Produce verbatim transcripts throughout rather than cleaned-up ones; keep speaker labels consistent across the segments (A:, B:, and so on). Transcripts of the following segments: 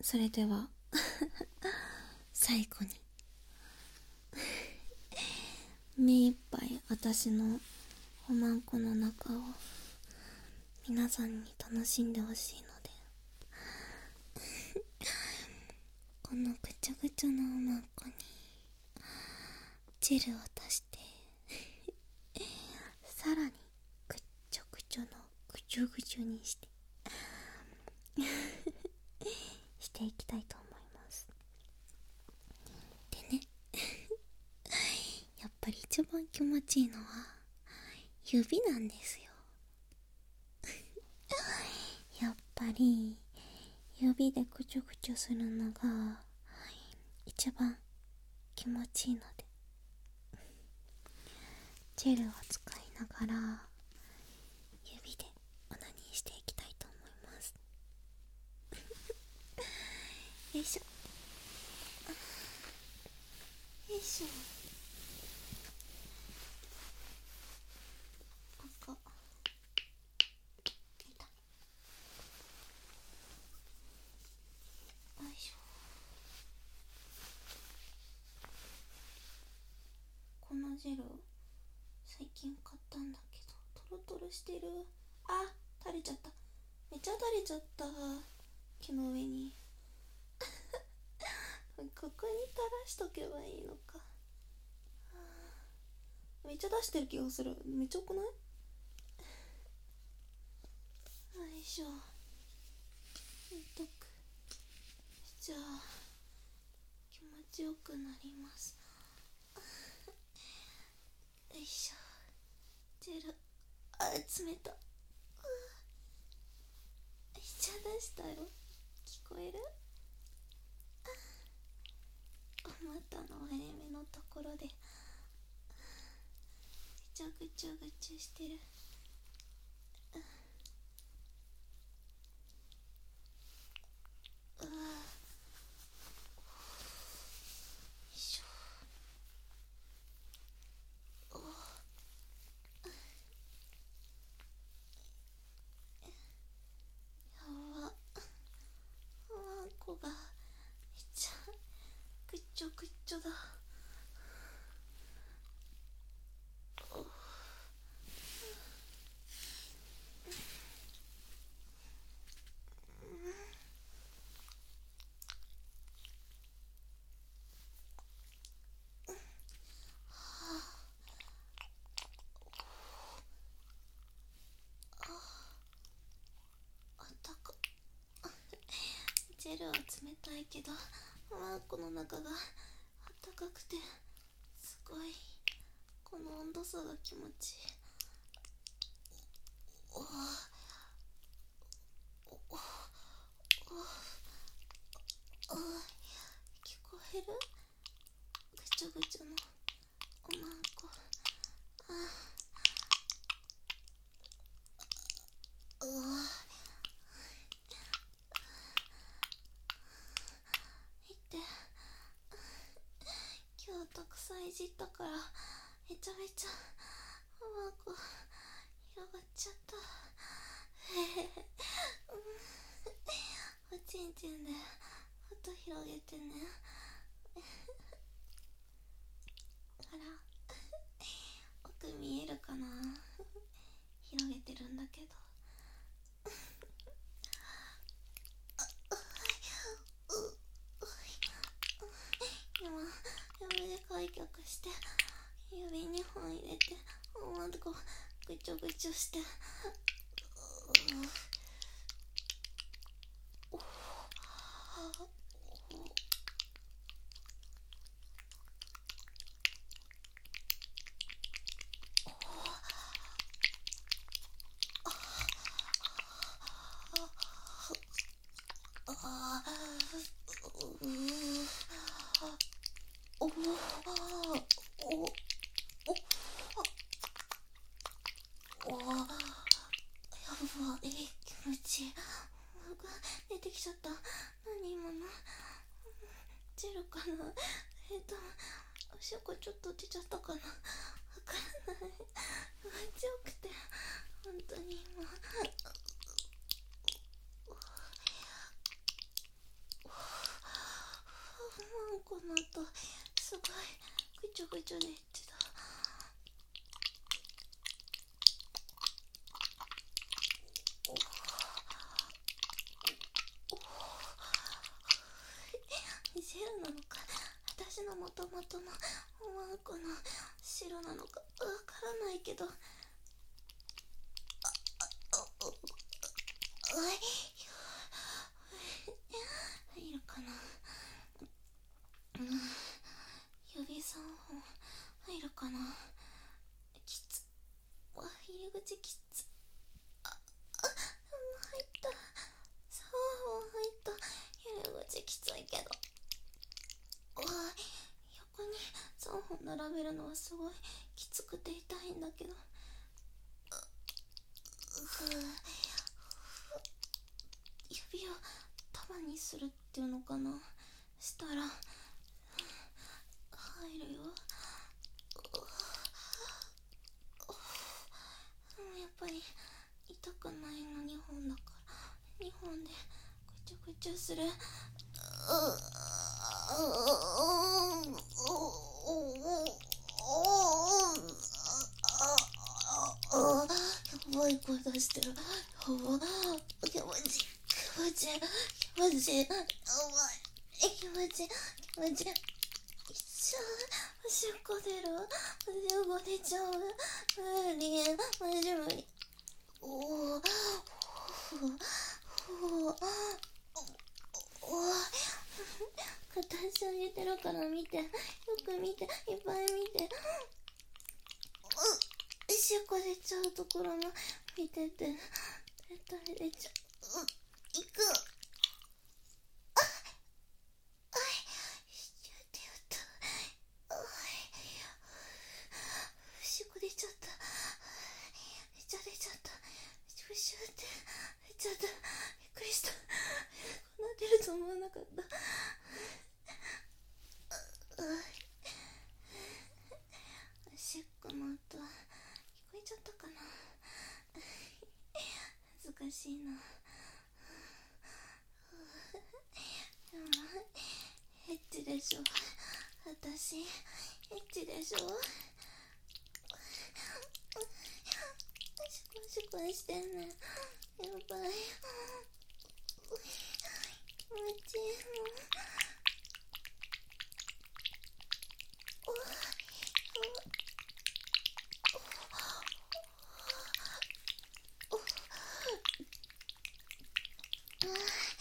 A: それでは最後に目いっぱい私のおまんこの中を皆さんに楽しんでほしいのでこのぐちゃぐちゃなおまんこにジェルを足してさらにぐっちょぐちょのぐちょぐちょにしてしていきたいと思います。でねやっぱり一番気持ちいいのは指なんですよやっぱり指でぐちょぐちょするのが一番気持ちいいので、ジェルを使いながら指でオナニーしていきたいと思いますよいしょよいしょ。赤いたよいしょ。このジェル最近買ったんだけどトロトロしてる。あ、垂れちゃった。めっちゃ垂れちゃった。毛の上にここに垂らしとけばいいのか。めっちゃ出してる気がする。めっちゃ多くない？よいしょ。とくじゃあ気持ちよくなりますよいしょ。ジェル、あ、冷た。めっちゃ出したよ。聞こえる？お股の割れ目のところでぐちゃぐちゃぐちゃしてる。うわよいしょ。おやば、ワンコがめっちゃぐっちょぐっちょだ。ジェルは冷たいけどワンコの中があったかくてすごいこの温度差が気持ちいい。おおおおおお聞こえる？ぐちょぐちょのおまんこ。ああうわ見て今日たくさんいじったからめちゃめちゃおまんこ広がっちゃったへへへおちんちんでもっと広げてねほら奥見えるかな広げてるんだけど今指で開脚して指にほん入れておまんこぐちょぐちょしておえー、気持ちいい。出てきちゃった。何今のジェルかな。えっとおしっこちょっと出ちゃったかな、わからない。気持ちよくて本当に今とすごいぐちょぐちょで言ってた。ジェルなのか私のもともとのワンコの白なのかわからないけど、ああおおい入るかな。うん、指さんほん入るかな。きつわ入り口きつ。ああ入ったさんぼん入った。入り口きついけど、わ横にさんぼん並べるのはすごいきつくて痛いんだけど、指を束にするっていうのかな、したら入るよ。やっぱり痛くないのにほんだからにほんでぐちょぐちょする。やばい声出してる。やば気持ちいい気持ちいい気持ちいい、やばい気持ちいい気持ちいい。おしっこ出る、おしっこ出ちゃう、無理マジ無理。おおおお片足上げてるから見て、よく見て、いっぱい見て。おしっこ出ちゃうところも見てて、絶対出ちゃう。いく。ああいしちゃってやった。おしっこ出ちゃった。めっちゃ出ちゃった。シュシュって出ちゃった。びっくりした。こんな出ると思わなかった。おしっこの音聞こえちゃったかな。恥ずかしいな。でもエッチでしょ私、エッチでしょ。シコシコしてんねん、やばい気持ちいい。おおおお気持ちいい。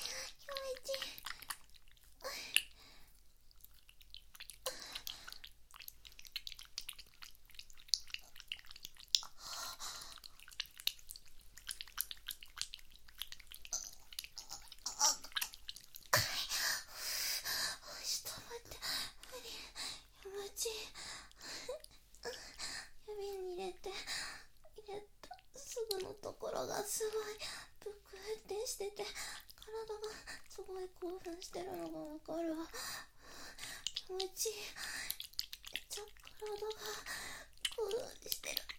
A: 指に入れて入れたすぐのところがすごいぷくってしてて、体がすごい興奮してるのがわかるわ。気持ちいい。めっちゃ体が興奮してる。